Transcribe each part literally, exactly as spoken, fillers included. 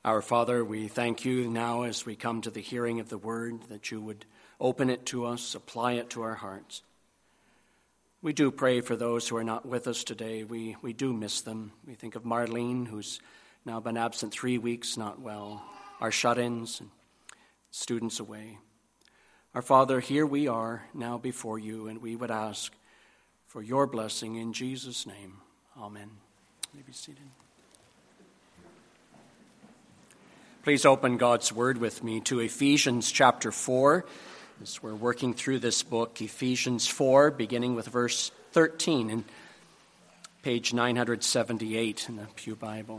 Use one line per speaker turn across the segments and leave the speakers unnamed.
Our Father, we thank you now as we come to the hearing of the word, that you would open it to us, apply it to our hearts. We do pray for those who are not with us today. We, we do miss them. We think of Marlene, who's now been absent three weeks, not well, our shut-ins, and students away. Our Father, here we are now before you, and we would ask for your blessing in Jesus' name. Amen. You may be seated. Please open God's word with me to Ephesians chapter four. As we're working through this book, Ephesians four, beginning with verse thirteen in page nine seventy-eight in the Pew Bible.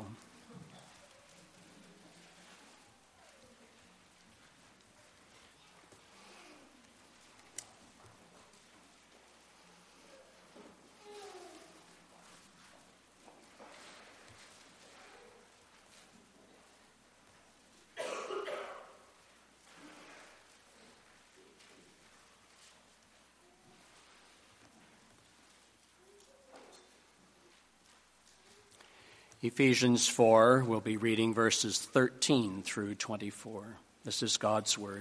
Ephesians four, we'll be reading verses thirteen through twenty-four. This is God's word.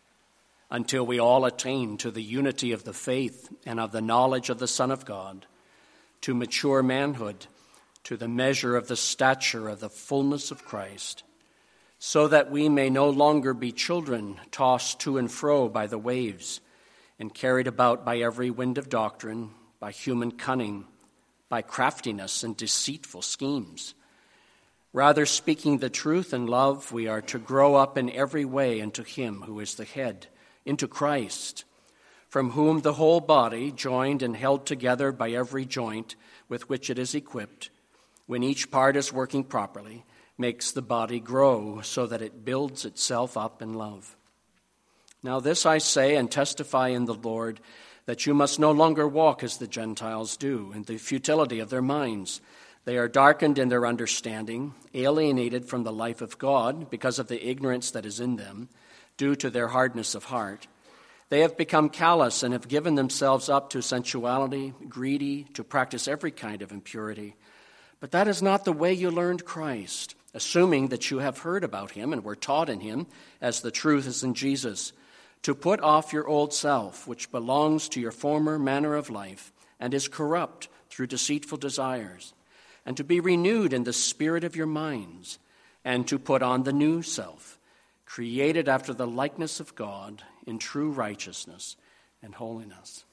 Until we all attain to the unity of the faith and of the knowledge of the Son of God, to mature manhood, to the measure of the stature of the fullness of Christ, so that we may no longer be children tossed to and fro by the waves and carried about by every wind of doctrine, by human cunning, by craftiness and deceitful schemes. Rather, speaking the truth in love, we are to grow up in every way into him who is the head, into Christ, from whom the whole body, joined and held together by every joint with which it is equipped, when each part is working properly, makes the body grow so that it builds itself up in love. Now this I say and testify in the Lord, that you must no longer walk as the Gentiles do, in the futility of their minds. They are darkened in their understanding, alienated from the life of God because of the ignorance that is in them, due to their hardness of heart. They have become callous and have given themselves up to sensuality, greedy, to practice every kind of impurity. But that is not the way you learned Christ, assuming that you have heard about him and were taught in him, as the truth is in Jesus, to put off your old self, which belongs to your former manner of life and is corrupt through deceitful desires, and to be renewed in the spirit of your minds, and to put on the new self, created after the likeness of God in true righteousness and holiness.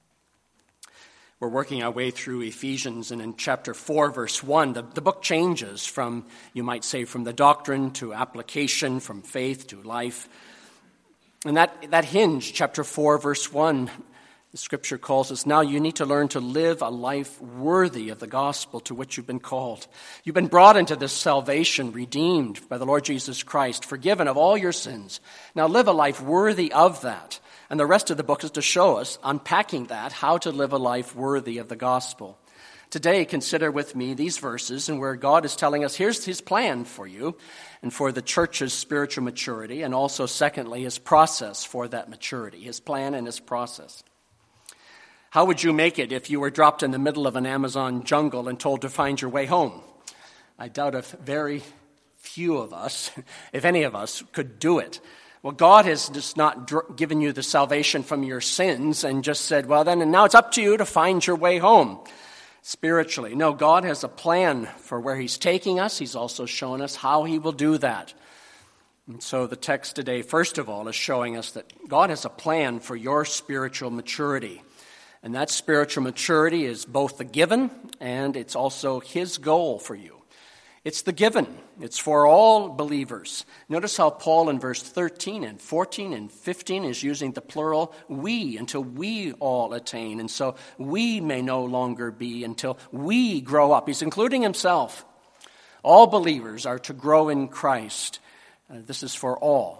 We're working our way through Ephesians, and in chapter four, verse one, the, the book changes from, you might say, from the doctrine to application, from faith to life. And that, that hinge, chapter four, verse one, the scripture calls us, now you need to learn to live a life worthy of the gospel to which you've been called. You've been brought into this salvation, redeemed by the Lord Jesus Christ, forgiven of all your sins. Now live a life worthy of that. And the rest of the book is to show us, unpacking that, how to live a life worthy of the gospel. Today, consider with me these verses and where God is telling us, here's his plan for you and for the church's spiritual maturity, and also, secondly, his process for that maturity, his plan and his process. How would you make it if you were dropped in the middle of an Amazon jungle and told to find your way home? I doubt if very few of us, if any of us, could do it. Well, God has just not dr- given you the salvation from your sins and just said, well, then, and now it's up to you to find your way home spiritually. No, God has a plan for where he's taking us. He's also shown us how he will do that. And so the text today, first of all, is showing us that God has a plan for your spiritual maturity. And that spiritual maturity is both the given and it's also his goal for you. It's the given. It's for all believers. Notice how Paul in verse thirteen and fourteen and fifteen is using the plural we, until we all attain. And so we may no longer be until we grow up. He's including himself. All believers are to grow in Christ. Uh, this is for all.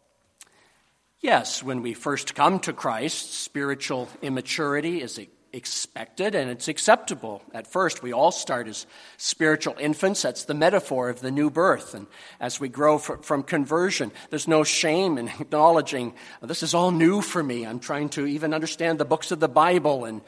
Yes, when we first come to Christ, spiritual immaturity is expected and it's acceptable. At first, we all start as spiritual infants. That's the metaphor of the new birth. And as we grow fr- from conversion, there's no shame in acknowledging, this is all new for me. I'm trying to even understand the books of the Bible and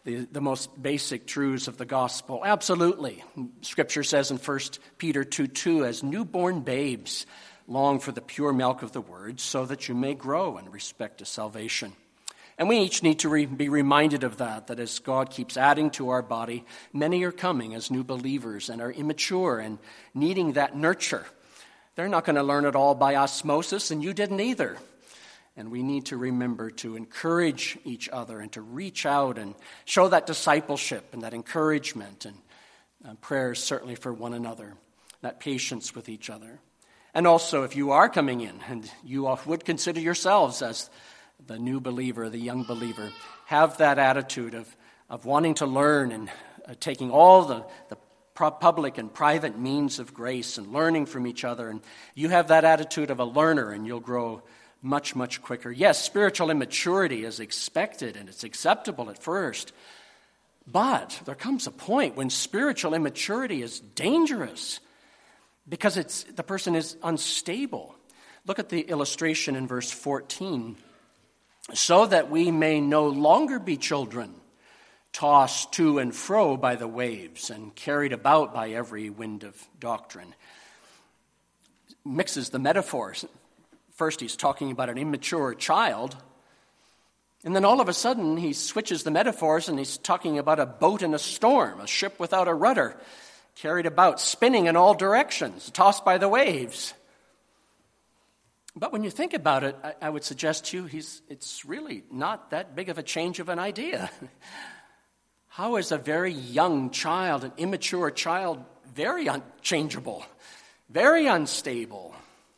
the, the most basic truths of the gospel? Absolutely. Scripture says in First Peter two two, as newborn babes, long for the pure milk of the word, so that you may grow in respect to salvation. And we each need to re- be reminded of that, that as God keeps adding to our body, many are coming as new believers and are immature and needing that nurture. They're not going to learn it all by osmosis, and you didn't either. And we need to remember to encourage each other and to reach out and show that discipleship and that encouragement and uh, prayers certainly for one another, that patience with each other. And also, if you are coming in and you would consider yourselves as the new believer, the young believer, have that attitude of, of wanting to learn and uh, taking all the, the public and private means of grace and learning from each other. And you have that attitude of a learner and you'll grow much, much quicker. Yes, spiritual immaturity is expected and it's acceptable at first. But there comes a point when spiritual immaturity is dangerous because it's the person is unstable. Look at the illustration in verse fourteen. So that we may no longer be children, tossed to and fro by the waves and carried about by every wind of doctrine. Mixes the metaphors. First he's talking about an immature child, and then all of a sudden he switches the metaphors and he's talking about a boat in a storm, a ship without a rudder, carried about, spinning in all directions, tossed by the waves. But when you think about it, I, I would suggest to you he's, it's really not that big of a change of an idea. How is a very young child, an immature child, very unchangeable, very unstable?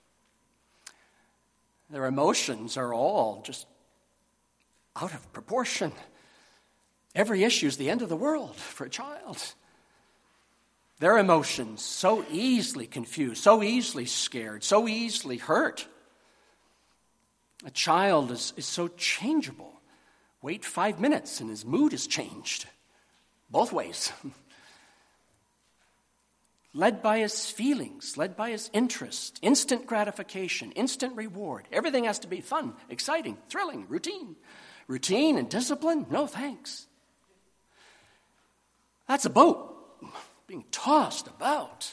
Their emotions are all just out of proportion. Every issue is the end of the world for a child. Their emotions so easily confused, so easily scared, so easily hurt. A child is, is so changeable. Wait five minutes and his mood is changed. Both ways. Led by his feelings, led by his interest, instant gratification, instant reward. Everything has to be fun, exciting, thrilling, routine. Routine and discipline? No thanks. That's a boat being tossed about.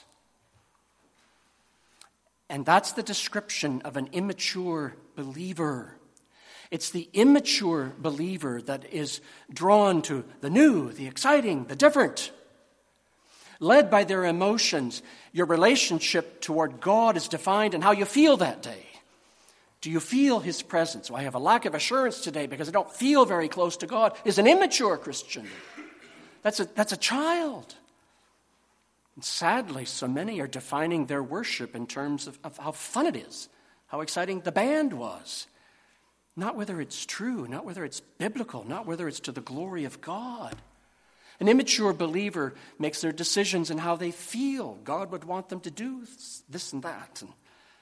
And that's the description of an immature believer. It's the immature believer that is drawn to the new, the exciting, the different. Led by their emotions, your relationship toward God is defined in how you feel that day. Do you feel his presence? Well, I have a lack of assurance today because I don't feel very close to God. Is an immature Christian. That's a, that's a child. And sadly, so many are defining their worship in terms of, of how fun it is, how exciting the band was. Not whether it's true, not whether it's biblical, not whether it's to the glory of God. An immature believer makes their decisions in how they feel. God would want them to do this and that. And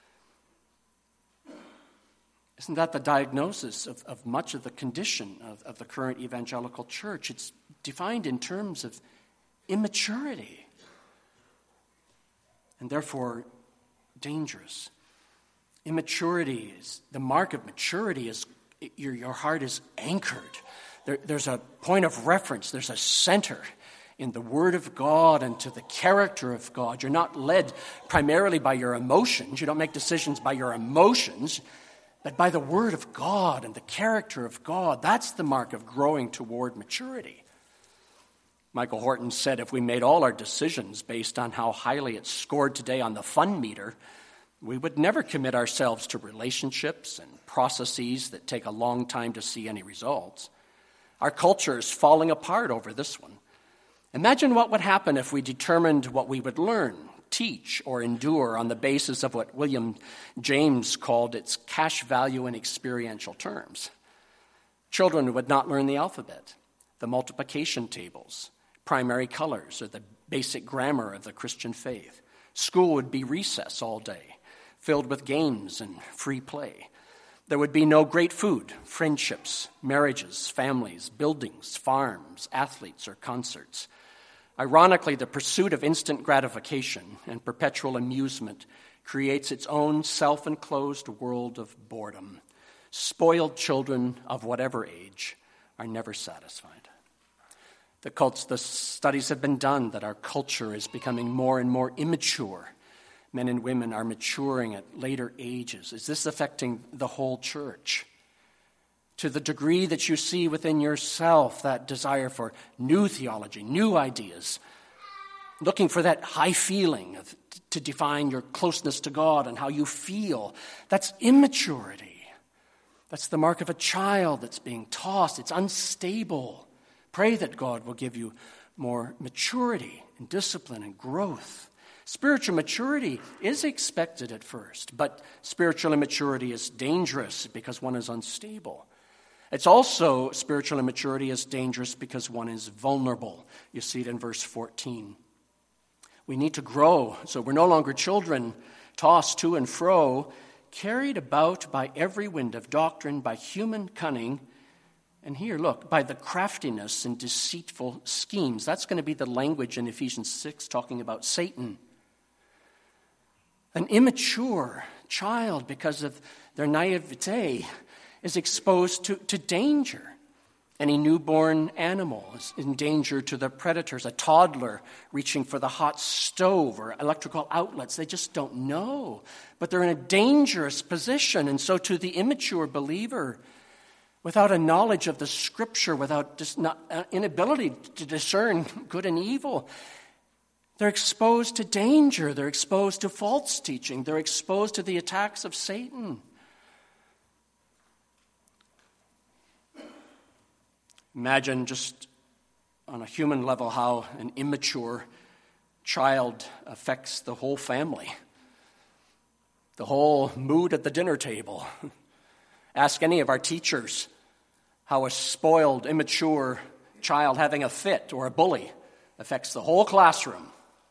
isn't that the diagnosis of, of much of the condition of, of the current evangelical church? It's defined in terms of immaturity. And therefore, dangerous. Immaturity is, the mark of maturity is your, your heart is anchored. There, there's a point of reference, there's a center in the Word of God and to the character of God. You're not led primarily by your emotions. You don't make decisions by your emotions, but by the Word of God and the character of God. That's the mark of growing toward maturity. Michael Horton said if we made all our decisions based on how highly it's scored today on the fun meter, we would never commit ourselves to relationships and processes that take a long time to see any results. Our culture is falling apart over this one. Imagine what would happen if we determined what we would learn, teach, or endure on the basis of what William James called its cash value in experiential terms. Children would not learn the alphabet, the multiplication tables, primary colors, or the basic grammar of the Christian faith. School would be recess all day, filled with games and free play. There would be no great food, friendships, marriages, families, buildings, farms, athletes, or concerts. Ironically, the pursuit of instant gratification and perpetual amusement creates its own self-enclosed world of boredom. Spoiled children of whatever age are never satisfied. The, cults, the studies have been done that our culture is becoming more and more immature. Men and women are maturing at later ages. Is this affecting the whole church? To the degree that you see within yourself that desire for new theology, new ideas, looking for that high feeling of, to define your closeness to God and how you feel, that's immaturity. That's the mark of a child that's being tossed. It's unstable. Pray that God will give you more maturity and discipline and growth. Spiritual maturity is expected at first, but spiritual immaturity is dangerous because one is unstable. It's also, spiritual immaturity is dangerous because one is vulnerable. You see it in verse fourteen. We need to grow, so we're no longer children, tossed to and fro, carried about by every wind of doctrine, by human cunning, and here, look, by the craftiness and deceitful schemes. That's going to be the language in Ephesians six talking about Satan. An immature child, because of their naivete, is exposed to, to danger. Any newborn animal is in danger to the predators. A toddler reaching for the hot stove or electrical outlets, they just don't know. But they're in a dangerous position. And so to the immature believer, without a knowledge of the Scripture, without dis- not, uh, inability to discern good and evil, they're exposed to danger. They're exposed to false teaching. They're exposed to the attacks of Satan. Imagine just on a human level how an immature child affects the whole family, the whole mood at the dinner table. Ask any of our teachers how a spoiled, immature child having a fit or a bully affects the whole classroom.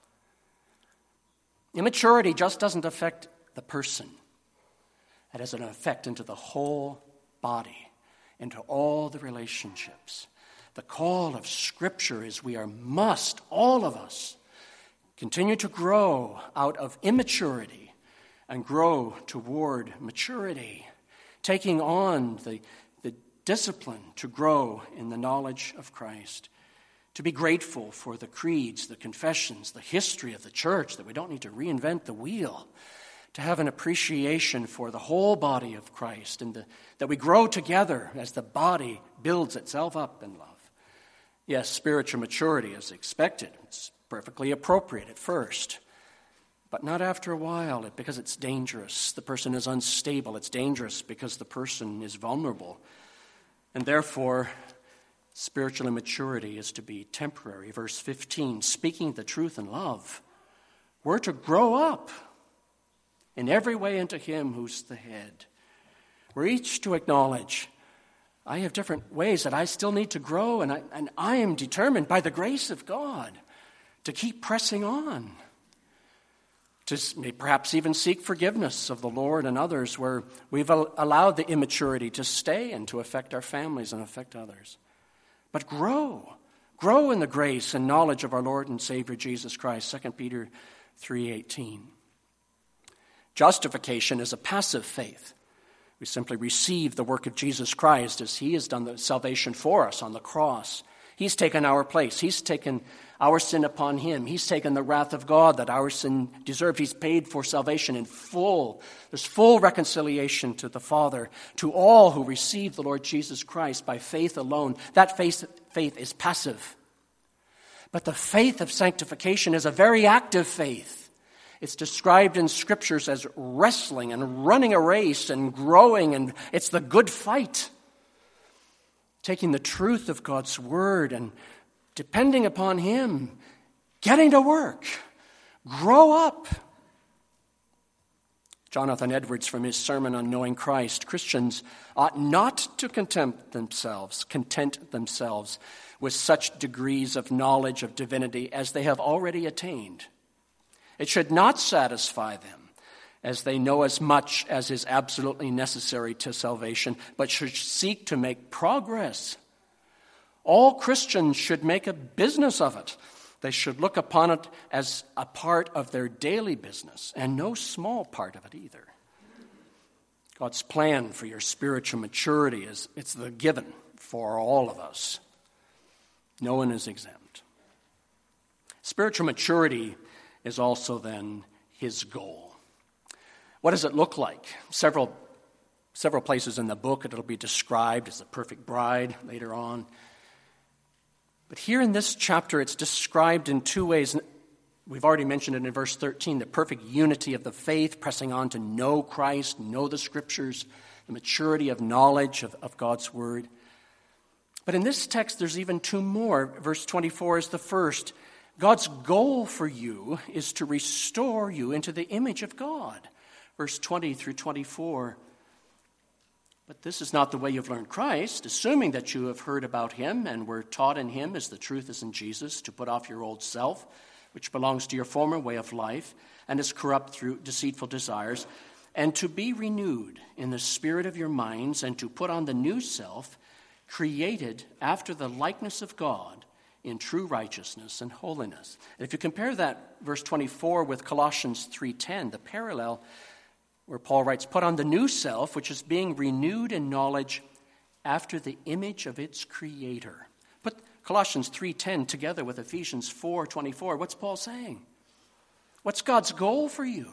Immaturity just doesn't affect the person. It has an effect into the whole body, into all the relationships. The call of Scripture is we are must, all of us, continue to grow out of immaturity and grow toward maturity, taking on the, the discipline to grow in the knowledge of Christ, to be grateful for the creeds, the confessions, the history of the church, that we don't need to reinvent the wheel, to have an appreciation for the whole body of Christ, and the, that we grow together as the body builds itself up in love. Yes, spiritual maturity is expected. It's perfectly appropriate at first, but not after a while, because it's dangerous. The person is unstable. It's dangerous because the person is vulnerable. And therefore, spiritual immaturity is to be temporary. Verse fifteen, speaking the truth in love, we're to grow up in every way into Him who's the head. We're each to acknowledge, I have different ways that I still need to grow, and I, and I am determined by the grace of God to keep pressing on, to perhaps even seek forgiveness of the Lord and others where we've allowed the immaturity to stay and to affect our families and affect others. But grow. Grow in the grace and knowledge of our Lord and Savior Jesus Christ, Second Peter three eighteen. Justification is a passive faith. We simply receive the work of Jesus Christ as He has done the salvation for us on the cross. He's taken our place. He's taken our sin upon Him. He's taken the wrath of God that our sin deserved. He's paid for salvation in full. There's full reconciliation to the Father, to all who receive the Lord Jesus Christ by faith alone. That faith, faith is passive. But the faith of sanctification is a very active faith. It's described in Scriptures as wrestling and running a race and growing, and it's the good fight. Taking the truth of God's Word and depending upon Him, getting to work, grow up. Jonathan Edwards, from his sermon on knowing Christ, Christians ought not to content themselves, content themselves with such degrees of knowledge of divinity as they have already attained. It should not satisfy them, as they know as much as is absolutely necessary to salvation, but should seek to make progress. All Christians should make a business of it. They should look upon it as a part of their daily business, and no small part of it either. God's plan for your spiritual maturity is it's the given for all of us. No one is exempt. Spiritual maturity is also then his goal. What does it look like? Several, several places in the book it'll be described as the perfect bride later on. But here in this chapter it's described in two ways. We've already mentioned it in verse thirteen, the perfect unity of the faith, pressing on to know Christ, know the Scriptures, the maturity of knowledge of, of God's Word. But in this text, there's even two more. Verse twenty-four is the first. God's goal for you is to restore you into the image of God. Verse twenty through twenty-four. But this is not the way you've learned Christ, assuming that you have heard about him and were taught in him as the truth is in Jesus, to put off your old self, which belongs to your former way of life and is corrupt through deceitful desires, and to be renewed in the spirit of your minds, and to put on the new self, created after the likeness of God in true righteousness and holiness. And if you compare that verse twenty-four with Colossians three ten, the parallel where Paul writes, put on the new self, which is being renewed in knowledge after the image of its creator. Put Colossians three ten together with Ephesians four twenty-four. What's Paul saying? What's God's goal for you?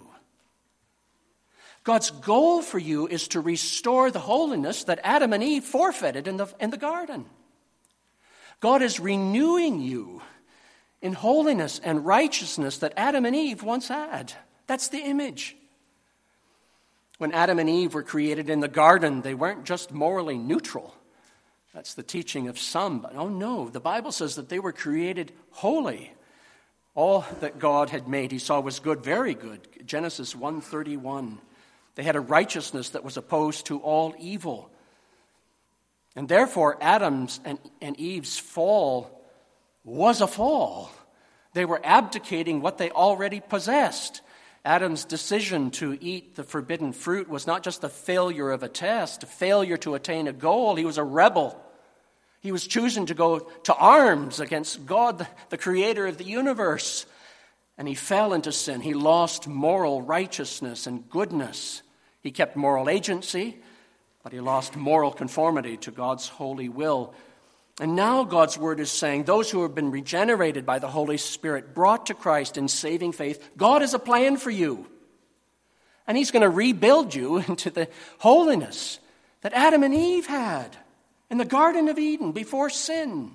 God's goal for you is to restore the holiness that Adam and Eve forfeited in the, in the garden. God is renewing you in holiness and righteousness that Adam and Eve once had. That's the image. When Adam and Eve were created in the garden, they weren't just morally neutral. That's the teaching of some. But oh no, the Bible says that they were created holy. All that God had made, he saw was good, very good. Genesis one thirty-one. They had a righteousness that was opposed to all evil. And therefore, Adam's and, and Eve's fall was a fall. They were abdicating what they already possessed. Adam's decision to eat the forbidden fruit was not just a failure of a test, a failure to attain a goal. He was a rebel. He was choosing to go to arms against God, the creator of the universe. And he fell into sin. He lost moral righteousness and goodness. He kept moral agency, but he lost moral conformity to God's holy will. And now God's word is saying, those who have been regenerated by the Holy Spirit, brought to Christ in saving faith, God has a plan for you. And he's going to rebuild you into the holiness that Adam and Eve had in the Garden of Eden before sin.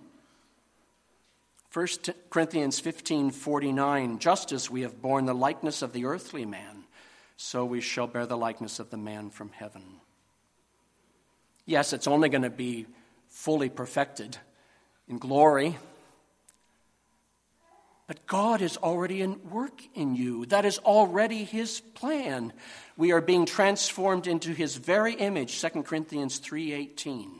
First Corinthians fifteen forty-nine, just as we have borne the likeness of the earthly man, so we shall bear the likeness of the man from heaven. Yes, it's only going to be fully perfected in glory. But God is already in work in you. That is already his plan. We are being transformed into his very image, Second Corinthians three eighteen.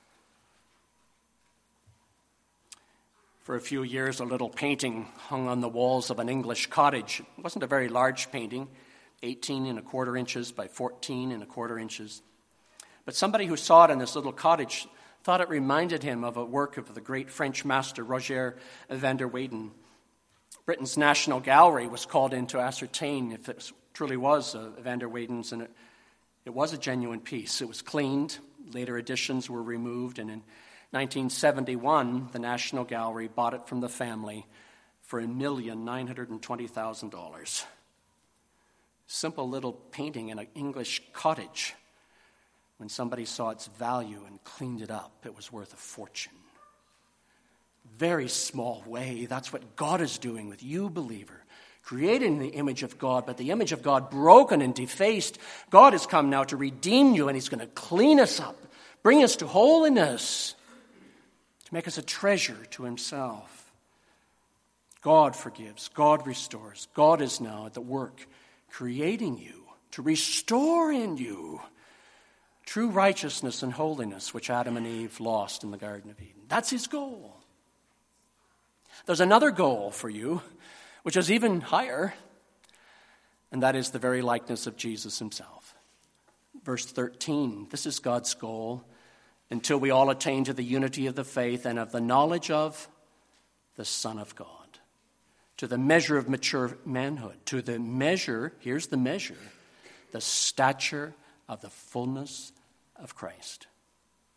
For a few years, a little painting hung on the walls of an English cottage. It wasn't a very large painting, eighteen and a quarter inches by fourteen and a quarter inches. But somebody who saw it in this little cottage thought it reminded him of a work of the great French master Roger van der Weyden. Britain's National Gallery was called in to ascertain if it truly was a van der Weyden's, and it, it was a genuine piece. It was cleaned. Later editions were removed, and in nineteen seventy-one, the National Gallery bought it from the family for a million nine hundred and twenty thousand dollars. Simple little painting in an English cottage. When somebody saw its value and cleaned it up, it was worth a fortune. Very small way. That's what God is doing with you, believer. Created in the image of God, but the image of God broken and defaced. God has come now to redeem you, and he's going to clean us up, bring us to holiness, to make us a treasure to himself. God forgives. God restores. God is now at the work creating you, to restore in you true righteousness and holiness, which Adam and Eve lost in the Garden of Eden. That's his goal. There's another goal for you, which is even higher, and that is the very likeness of Jesus himself. Verse thirteen, this is God's goal, until we all attain to the unity of the faith and of the knowledge of the Son of God, to the measure of mature manhood, to the measure, here's the measure, the stature of the fullness of Christ.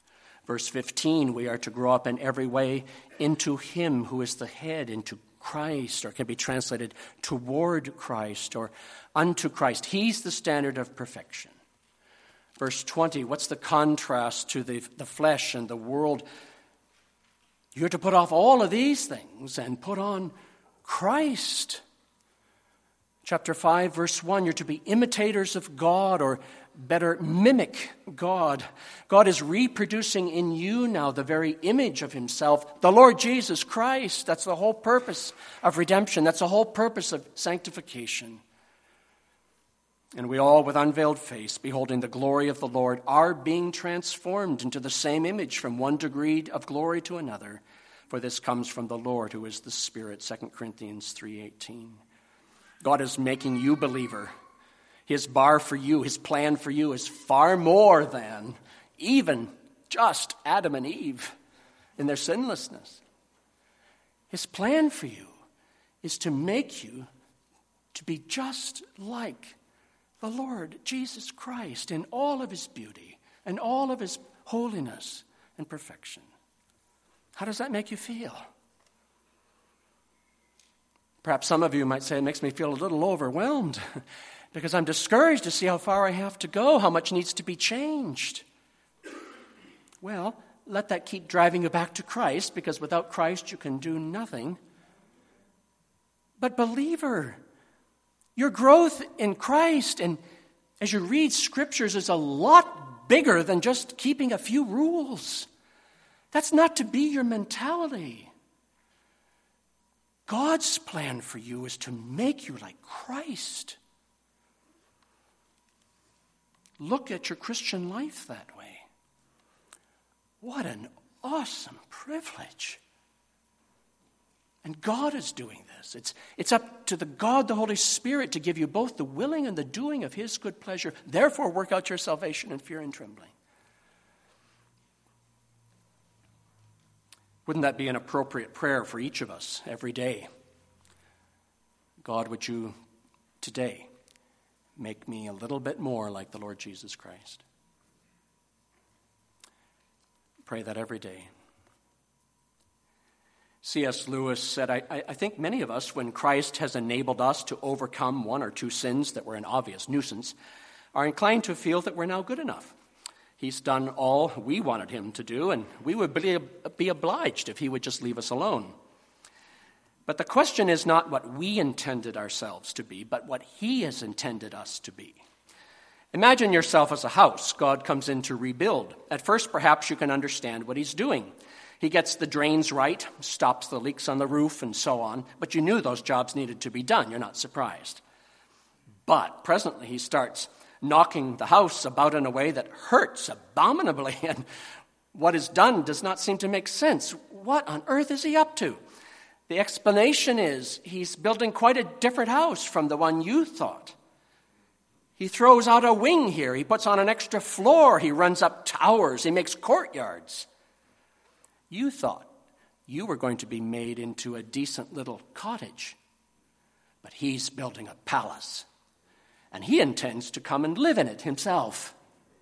Verse fifteen, we are to grow up in every way into him who is the head, into Christ, or it can be translated toward Christ or unto Christ. He's the standard of perfection. Verse twenty, what's the contrast to the, the flesh and the world? You're to put off all of these things and put on Christ. Chapter five, verse one, you're to be imitators of God, or better, mimic God. God is reproducing in you now the very image of himself, the Lord Jesus Christ. That's the whole purpose of redemption. That's the whole purpose of sanctification. And we all, with unveiled face, beholding the glory of the Lord, are being transformed into the same image from one degree of glory to another. For this comes from the Lord, who is the Spirit, Second Corinthians three eighteen. God is making you believer. His bar for you, his plan for you is far more than even just Adam and Eve in their sinlessness. His plan for you is to make you to be just like the Lord Jesus Christ in all of his beauty and all of his holiness and perfection. How does that make you feel? Perhaps some of you might say, it makes me feel a little overwhelmed because I'm discouraged to see how far I have to go, how much needs to be changed. Well, let that keep driving you back to Christ, because without Christ you can do nothing. But believer, your growth in Christ, and as you read scriptures, is a lot bigger than just keeping a few rules. That's not to be your mentality. God's plan for you is to make you like Christ. Look at your Christian life that way. What an awesome privilege. And God is doing this. It's, it's up to the God, the Holy Spirit, to give you both the willing and the doing of his good pleasure. Therefore, work out your salvation in fear and trembling. Wouldn't that be an appropriate prayer for each of us every day? God, would you today make me a little bit more like the Lord Jesus Christ? Pray that every day. C S Lewis said, I, I think many of us, when Christ has enabled us to overcome one or two sins that were an obvious nuisance, are inclined to feel that we're now good enough. He's done all we wanted him to do, and we would be, be obliged if he would just leave us alone. But the question is not what we intended ourselves to be, but what he has intended us to be. Imagine yourself as a house God comes in to rebuild. At first, perhaps you can understand what he's doing. He gets the drains right, stops the leaks on the roof, and so on. But you knew those jobs needed to be done. You're not surprised. But presently he starts knocking the house about in a way that hurts abominably, and what is done does not seem to make sense. What on earth is he up to? The explanation is he's building quite a different house from the one you thought. He throws out a wing here. He puts on an extra floor. He runs up towers. He makes courtyards. You thought you were going to be made into a decent little cottage, but he's building a palace. And he intends to come and live in it himself.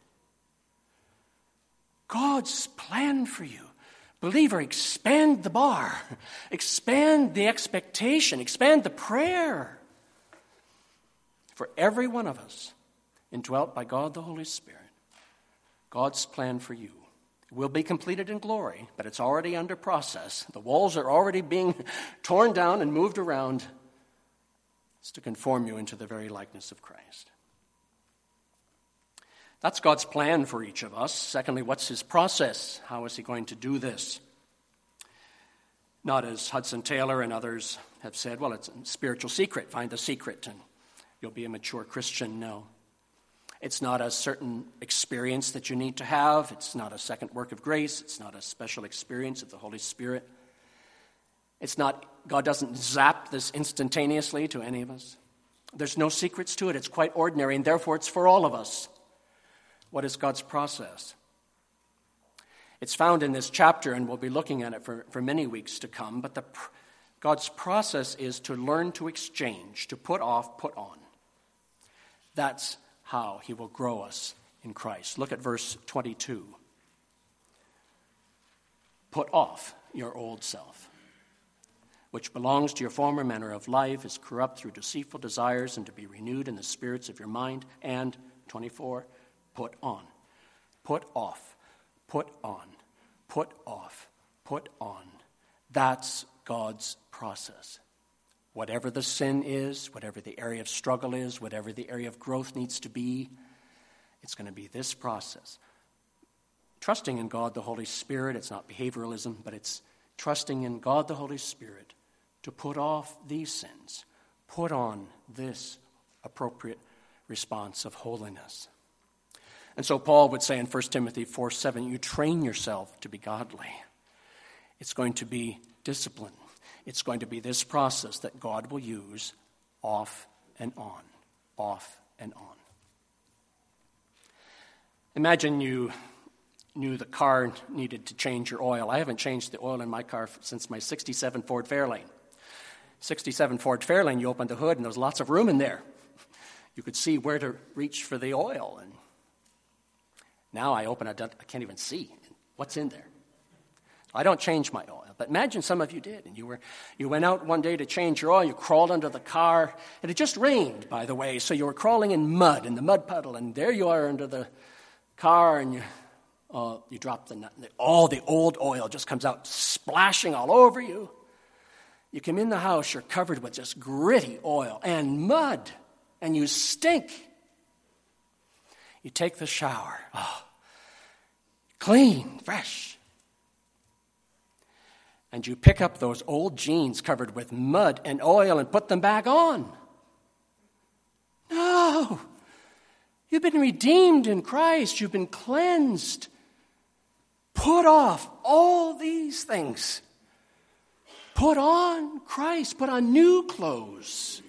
God's plan for you. Believer, expand the bar. Expand the expectation. Expand the prayer. For every one of us, indwelt by God the Holy Spirit, God's plan for you will be completed in glory, but it's already under process. The walls are already being torn down and moved around. It's to conform you into the very likeness of Christ. That's God's plan for each of us. Secondly, what's his process? How is he going to do this? Not as Hudson Taylor and others have said, well, it's a spiritual secret. Find the secret and you'll be a mature Christian. No. It's not a certain experience that you need to have. It's not a second work of grace. It's not a special experience of the Holy Spirit. It's not, God doesn't zap this instantaneously to any of us. There's no secrets to it. It's quite ordinary, and therefore it's for all of us. What is God's process? It's found in this chapter, and we'll be looking at it for, for many weeks to come, but the, God's process is to learn to exchange, to put off, put on. That's how he will grow us in Christ. Look at verse twenty-two. put off your old self, which belongs to your former manner of life, is corrupt through deceitful desires, and to be renewed in the spirits of your mind. And, twenty-four, put on. Put off. Put on. Put off. Put on. That's God's process. Whatever the sin is, whatever the area of struggle is, whatever the area of growth needs to be, it's going to be this process. Trusting in God the Holy Spirit, it's not behavioralism, but it's trusting in God the Holy Spirit to put off these sins, put on this appropriate response of holiness. And so Paul would say in First Timothy four seven, you train yourself to be godly. It's going to be discipline. It's going to be this process that God will use off and on, off and on. Imagine you knew the car needed to change your oil. I haven't changed the oil in my car since my sixty-seven Ford Fairlane. sixty-seven Ford Fairlane, you opened the hood and there was lots of room in there. You could see where to reach for the oil. And now I open it, I can't even see what's in there. I don't change my oil. But imagine some of you did, and you were you went out one day to change your oil, you crawled under the car, and it just rained, by the way, so you were crawling in mud, in the mud puddle, and there you are under the car, and you uh, you drop the nut, and all the old oil just comes out splashing all over you. You come in the house, you're covered with just gritty oil and mud, and you stink. You take the shower, oh, clean, fresh. And you pick up those old jeans covered with mud and oil and put them back on. No. You've been redeemed in Christ. You've been cleansed. Put off all these things. Put on Christ. Put on new clothes.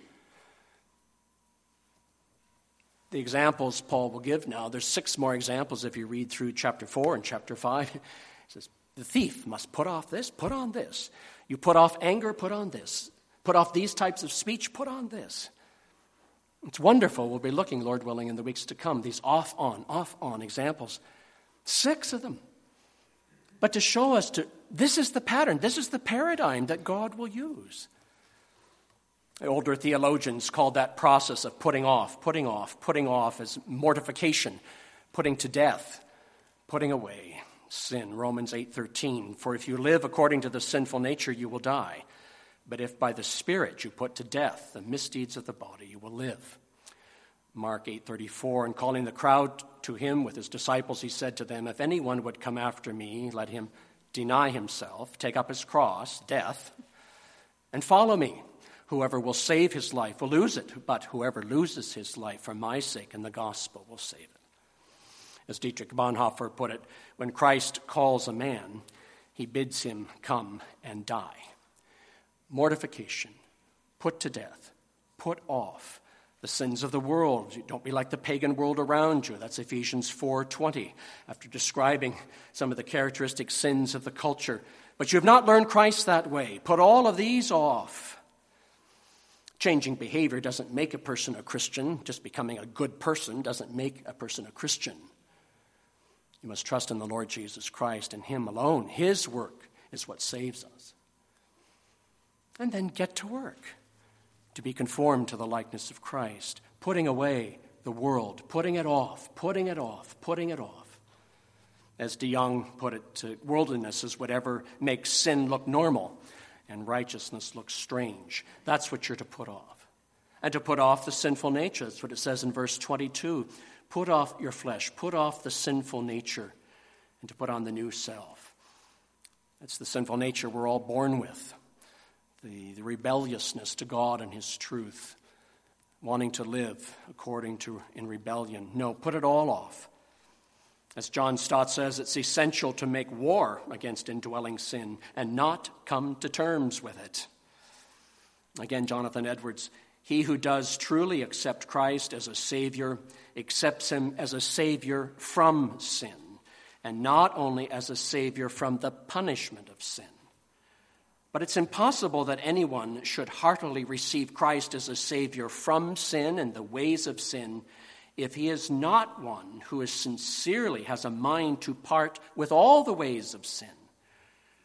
The examples Paul will give now, there's six more examples if you read through chapter four and chapter five. He says, the thief must put off this, put on this. You put off anger, put on this. Put off these types of speech, put on this. It's wonderful. We'll be looking, Lord willing, in the weeks to come, these off-on, off-on examples. Six of them. But to show us, to this is the pattern, this is the paradigm that God will use. The older theologians called that process of putting off, putting off, putting off as mortification, putting to death, putting away sin. Romans eight thirteen, for if you live according to the sinful nature, you will die. But if by the Spirit you put to death the misdeeds of the body, you will live. Mark eight thirty-four, and calling the crowd to him with his disciples, he said to them, if anyone would come after me, let him deny himself, take up his cross, death, and follow me. Whoever will save his life will lose it, but whoever loses his life for my sake and the gospel will save it. As Dietrich Bonhoeffer put it, when Christ calls a man, he bids him come and die. Mortification, put to death, put off the sins of the world. Don't be like the pagan world around you. That's Ephesians four twenty, after describing some of the characteristic sins of the culture. But you have not learned Christ that way. Put all of these off. Changing behavior doesn't make a person a Christian. Just becoming a good person doesn't make a person a Christian. You must trust in the Lord Jesus Christ and him alone. His work is what saves us. And then get to work to be conformed to the likeness of Christ, putting away the world, putting it off, putting it off, putting it off. As DeYoung put it, worldliness is whatever makes sin look normal and righteousness look strange. That's what you're to put off. And to put off the sinful nature. That's what it says in verse twenty-two. Put off your flesh, put off the sinful nature, and to put on the new self. That's the sinful nature we're all born with. The, the rebelliousness to God and his truth. Wanting to live according to, in rebellion. No, put it all off. As John Stott says, it's essential to make war against indwelling sin and not come to terms with it. Again, Jonathan Edwards, he who does truly accept Christ as a Savior accepts him as a Savior from sin, and not only as a Savior from the punishment of sin. But it's impossible that anyone should heartily receive Christ as a Savior from sin and the ways of sin if he is not one who is sincerely has a mind to part with all the ways of sin,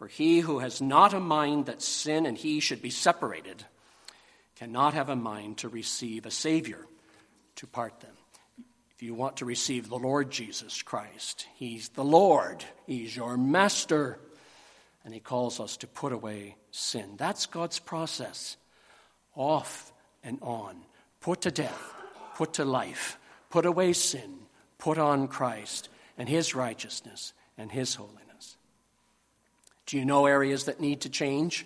For he who has not a mind that sin and he should be separated cannot have a mind to receive a Savior to part them. If you want to receive the Lord Jesus Christ, he's the Lord, he's your master, and he calls us to put away sin. That's God's process. Off and on. Put to death, put to life, put away sin, put on Christ and his righteousness and his holiness. Do you know areas that need to change?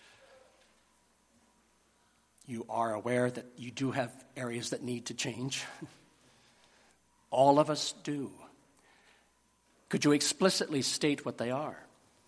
You are aware that you do have areas that need to change. All of us do. Could you explicitly state what they are?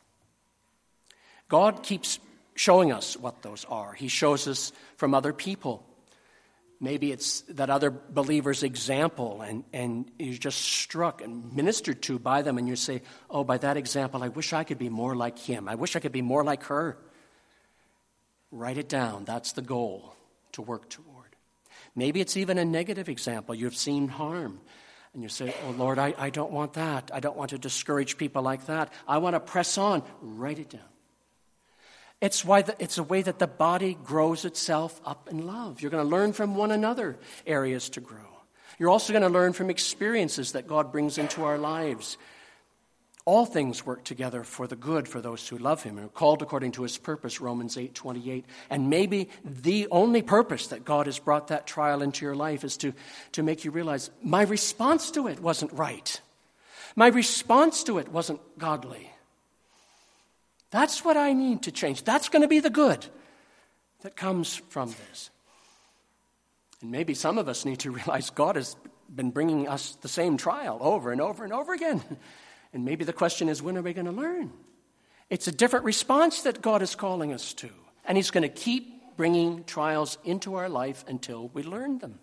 God keeps showing us what those are. He shows us from other people. Maybe it's that other believer's example, and, and you're just struck and ministered to by them, and you say, oh, by that example, I wish I could be more like him. I wish I could be more like her. Write it down. That's the goal to work toward. Maybe it's even a negative example. You've seen harm, and you say, oh, Lord, I, I don't want that. I don't want to discourage people like that. I want to press on. Write it down. It's why the, it's a way that the body grows itself up in love. You're going to learn from one another areas to grow. You're also going to learn from experiences that God brings into our lives. All things work together for the good for those who love him and are called according to his purpose, Romans eight twenty-eight. And maybe the only purpose that God has brought that trial into your life is to, to make you realize my response to it wasn't right. My response to it wasn't godly. That's what I need to change. That's going to be the good that comes from this. And maybe some of us need to realize God has been bringing us the same trial over and over and over again. And maybe the question is, when are we going to learn? It's a different response that God is calling us to. And he's going to keep bringing trials into our life until we learn them.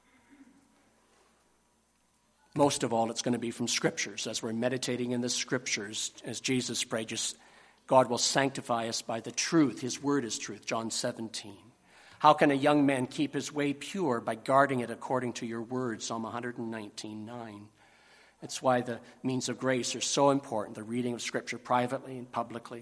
Most of all, it's going to be from Scriptures. As we're meditating in the Scriptures, as Jesus prayed, just God will sanctify us by the truth. His word is truth, John seventeen. How can a young man keep his way pure? By guarding it according to your word, Psalm one nineteen nine. That's why the means of grace are so important, the reading of Scripture privately and publicly.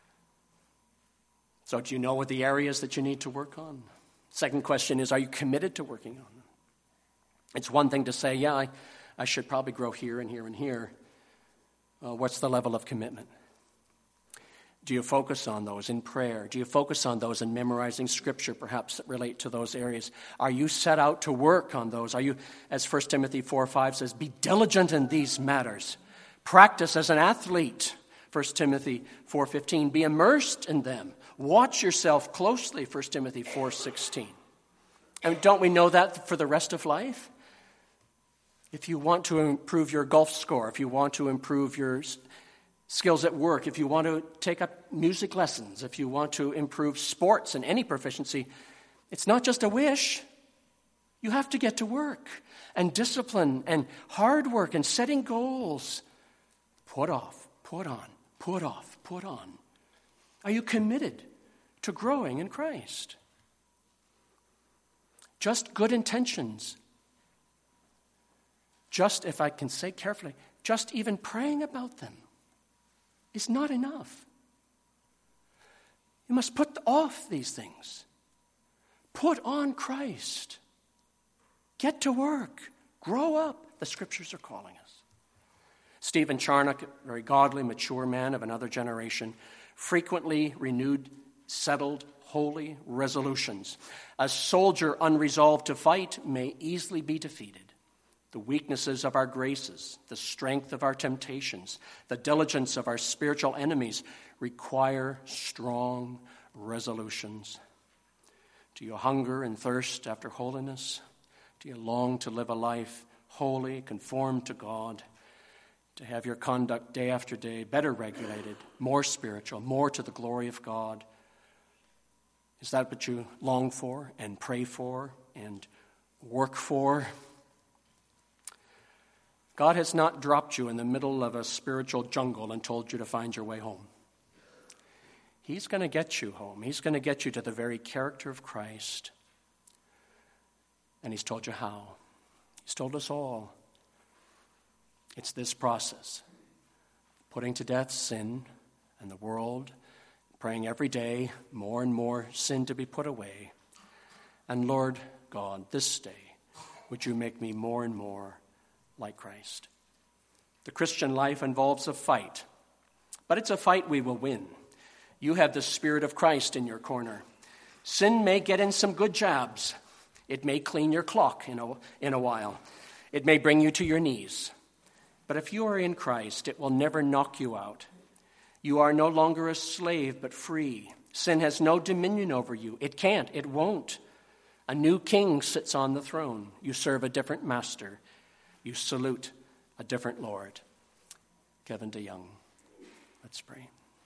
So do you know what the areas that you need to work on? Second question is, are you committed to working on them? It's one thing to say, yeah, I, I should probably grow here and here and here. Well, what's the level of commitment? Do you focus on those in prayer? Do you focus on those in memorizing Scripture, perhaps, that relate to those areas? Are you set out to work on those? Are you, as First Timothy four five says, be diligent in these matters. Practice as an athlete, First Timothy four fifteen. Be immersed in them. Watch yourself closely, First Timothy four sixteen. And don't we know that for the rest of life? If you want to improve your golf score, if you want to improve your skills at work, if you want to take up music lessons, if you want to improve sports and any proficiency, it's not just a wish. You have to get to work. And discipline and hard work and setting goals. Put off, put on, put off, put on. Are you committed to growing in Christ? Just good intentions. Just, if I can say carefully, just even praying about them is not enough. You must put off these things. Put on Christ. Get to work. Grow up. The Scriptures are calling us. Stephen Charnock, a very godly, mature man of another generation, frequently renewed, settled, holy resolutions. A soldier unresolved to fight may easily be defeated. The weaknesses of our graces, the strength of our temptations, the diligence of our spiritual enemies require strong resolutions. Do you hunger and thirst after holiness? Do you long to live a life holy, conformed to God, to have your conduct day after day better regulated, more spiritual, more to the glory of God? Is that what you long for and pray for and work for? God has not dropped you in the middle of a spiritual jungle and told you to find your way home. He's going to get you home. He's going to get you to the very character of Christ. And he's told you how. He's told us all. It's this process. Putting to death sin and the world, praying every day more and more sin to be put away. And Lord God, this day, would you make me more and more like Christ? The Christian life involves a fight, but it's a fight we will win. You have the Spirit of Christ in your corner. Sin may get in some good jobs. It may clean your clock in a, in a while. It may bring you to your knees. But if you are in Christ, it will never knock you out. You are no longer a slave, but free. Sin has no dominion over you. It can't. It won't. A new king sits on the throne. You serve a different master. You salute a different Lord. Kevin DeYoung. Let's pray.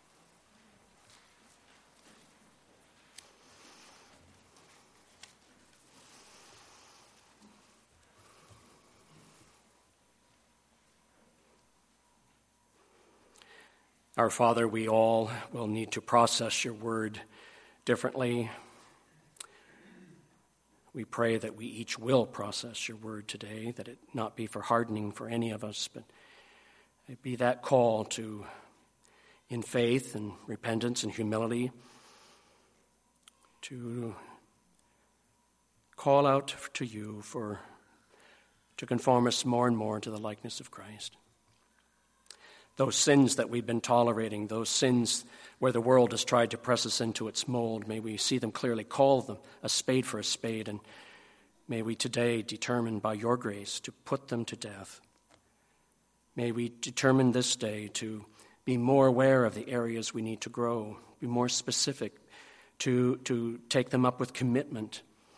Our Father, we all will need to process your word differently. We pray that we each will process your word today, that it not be for hardening for any of us, but it be that call to, in faith and repentance and humility, to call out to you for to conform us more and more to the likeness of Christ. Those sins that we've been tolerating, those sins where the world has tried to press us into its mold, may we see them clearly, call them a spade for a spade, and may we today determine by your grace to put them to death. May we determine this day to be more aware of the areas we need to grow, be more specific, to, to take them up with commitment.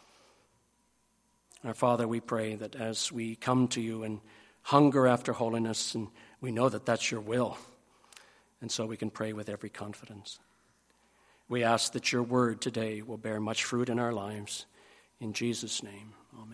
Our Father, we pray that as we come to you and hunger after holiness, and we know that that's your will, and so we can pray with every confidence. We ask that your word today will bear much fruit in our lives. In Jesus' name, amen.